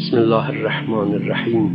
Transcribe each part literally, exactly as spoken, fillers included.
بسم الله الرحمن الرحیم.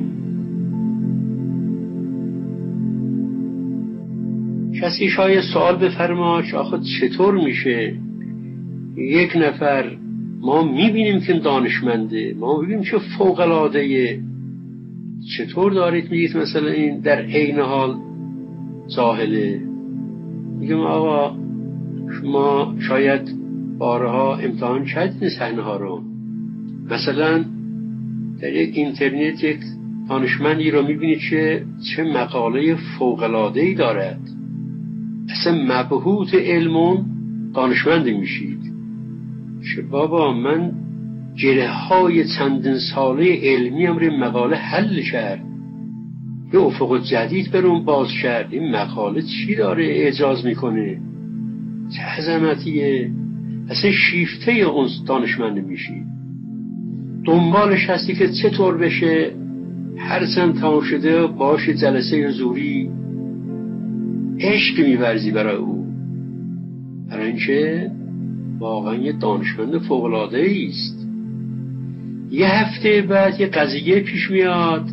کسی شاید سوال بفرما آخه چطور میشه یک نفر ما میبینیم که دانشمنده، ما میبینیم چه فوق العاده، چطور دارید میگید مثلا این در عین حال جاهله؟ میگم آقا شما شاید بارها امتحان کردین صحنه ها رو، مثلا در یک اینترنت یک دانشمندی رو میبینید که چه مقاله فوق‌العاده‌ای دارد، اصلا مبهوت علمون دانشمند میشید. چه بابا من گره های چندین ساله علمی هم روی مقاله حل کرد، یه افق جدید برون باز کرد، این مقاله چی داره اعجاز میکنه، چه عظمتیه، اصلا شیفته اون دانشمند میشید. دنبالش هستی که چطور بشه هر چند تمام شده باش جلسه زوری عشق می‌ورزی برای او، برای اینکه واقعا یه دانشمند فوق‌العاده‌ای است. یه هفته بعد یه قضیه پیش میاد،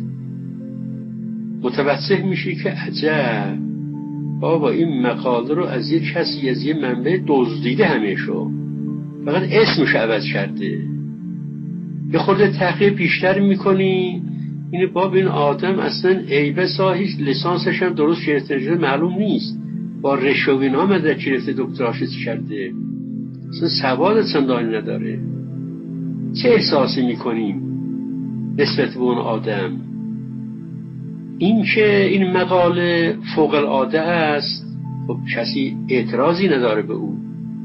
متوجه میشی که عجب بابا این مقاله رو از یه کسی از یه منبع دزدیده همیشو، فقط اسمش عوض کرده. یه خورده تحقیق بیشتر میکنی، اینه باب این آدم اصلا عیبه ساهیش، لسانسش هم درست گرفته معلوم نیست، با رشوه نام در گرفته دکتراش کرده، اصلا سواد چندانی نداره. چه احساسی میکنیم نسبت به اون آدم؟ این که این مقاله فوق العاده است، خب کسی اعتراضی نداره به او،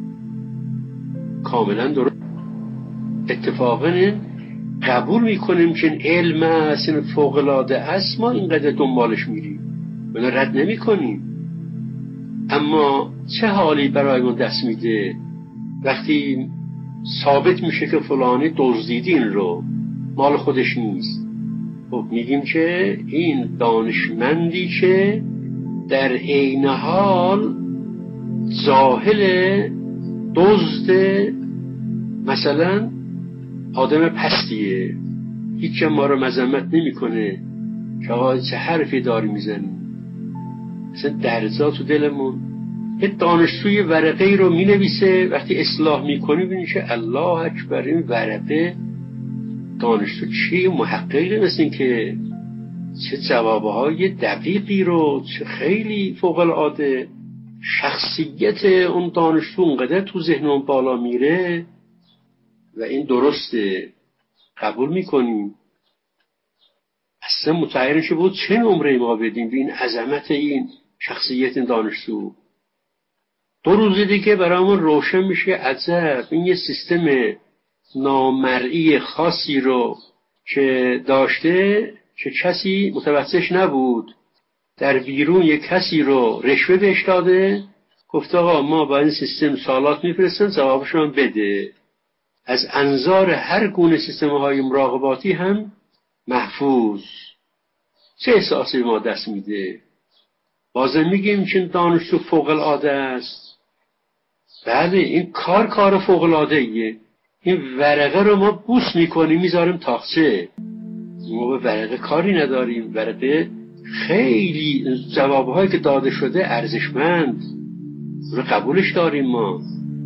کاملا درست، اتفاقاً قبول میکنیم که این علم است، این فوق العاده است، ما اینقدر دنبالش میریم، ولی رد نمی کنیم. اما چه حالی برای ما دست میده وقتی ثابت میشه که فلانی دزدیده این رو، مال خودش نیست؟ خب میگیم که این دانشمندی که در عین حال جاهل، دزد، مثلا آدم پستیه، هیچ ما رو مذمت نمیکنه که آقا چه حرفی داری میزنی، مثلا درزا تو دلمون. یه دانشجوی ورقه رو مینویسه، وقتی اصلاح میکنی ببینی که الله اکبر، این ورقه دانشجو چی محققی مثل این که چه جوابهای دقیقی رو، چه خیلی فوق العاده، شخصیت اون دانشجو اونقدر تو ذهن اون بالا میره و این درسته، قبول میکنیم. اصلا متعیرش بود چه نمره ما بدیم به این عظمت این شخصیت این دانشجو. دو روز دیگه برامون روشن میشه عجب این یه سیستم نامرئی خاصی رو که داشته که کسی متوجهش نبود، در بیرون یک کسی رو رشوه بهش داده، گفت آقا ما با این سیستم سوالات میفرستن جوابشون بده، از انظار هر گونه سیستم‌های مراقباتی هم محفوظ. چه احساسی ما دست میده؟ بازم میگیم که دانشجو فوق العاده است. بله این کار کار فوق العاده ایه. این ورقه رو ما بوس میکنیم میذاریم تاقچه، ما به ورقه کاری نداریم. ورقه خیلی جوابهایی که داده شده ارزشمند رو قبولش داریم ما،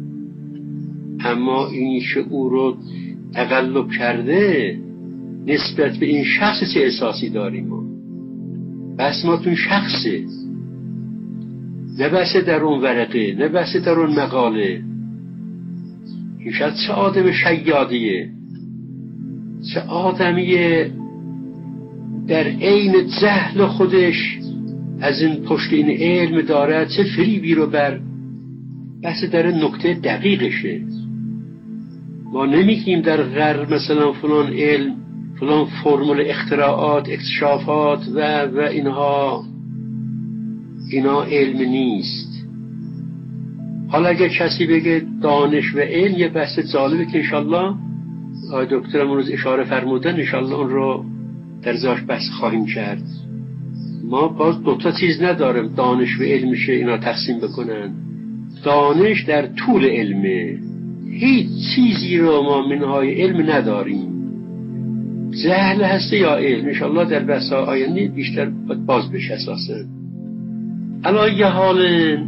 اما این شعور رو تقلب کرده نسبت به این شخص چه احساسی داریم ما؟ بس ما تو شخصه، نه بس در اون ورقه، نه بس در اون مقاله. این شاید چه آدم شیادیه، چه آدمیه در عین جهل خودش از این پشت این علم داره، چه فریبی رو بر بس در نکته دقیقشه. ما نمیگیم در غرب مثلا فلان علم، فلان فرمول اختراعات، اکتشافات و و اینها اینا علم نیست. حالا اگر کسی بگه دانش و علم یه بحث جالبه که انشالله آقای دکتر امروز اشاره فرمودن، انشالله اون رو در زاش بحث خواهیم کرد. ما باز دوتا چیز نداریم دانش و علمشه اینا تقسیم بکنن. دانش در طول علمه، هیچ چیزی رو ما منهای علم نداریم. جهل هسته یا علم؟ انشاءالله در بحث آینده بیشتر باز بشه. اساسا الان یه حال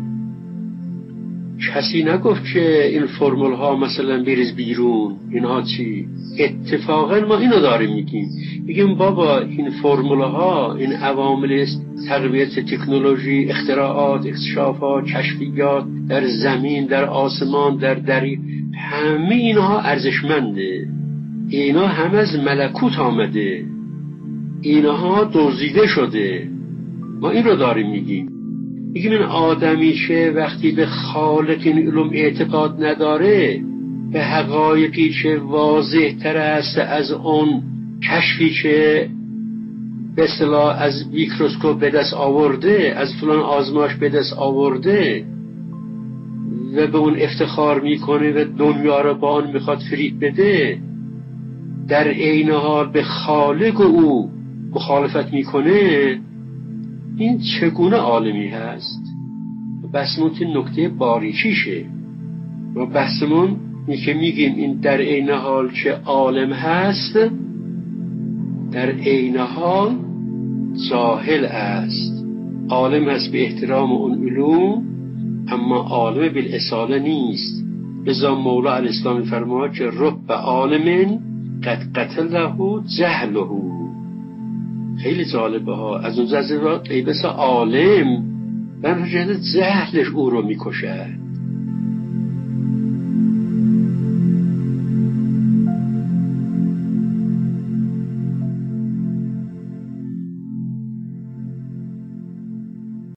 کسی نگفت که این فرمول ها مثلا بریز بیرون، اینها چی؟ اتفاقا ما اینو داریم میگیم، میگیم بابا این فرمول ها، این عوامل تقویت تکنولوژی، اختراعات، اکتشافات، کشفیات در زمین، در آسمان، در دری، همه اینها ارزشمنده، اینا هم از ملکوت آمده، اینها دزدیده شده. ما این رو داریم میگیم. میگیم این آدمی که وقتی به خالق این علوم اعتقاد نداره، به حقایقی که واضح تر است از اون کشفی که به اصطلاح از میکروسکوپ به دست آورده، از فلان آزمایش به دست آورده و به اون افتخار میکنه و دنیا رو با اون میخواد فریب بده، در عین حال به خالق او مخالفت میکنه، این چگونه عالمی هست؟ بحثمون این نکته باریکیشه. و بحثمون این که میگیم این در عین حال که عالم هست، در عین حال جاهل است. عالم هست به احترام اون علوم، اما عالم بالاصاله نیست. لذا مولا علیه السلام فرمود که رب عالم قد قتله جهله. خیلی جالبه ها. از اون جزیرات قیبس عالم در جهت جهلش او رو میکشد.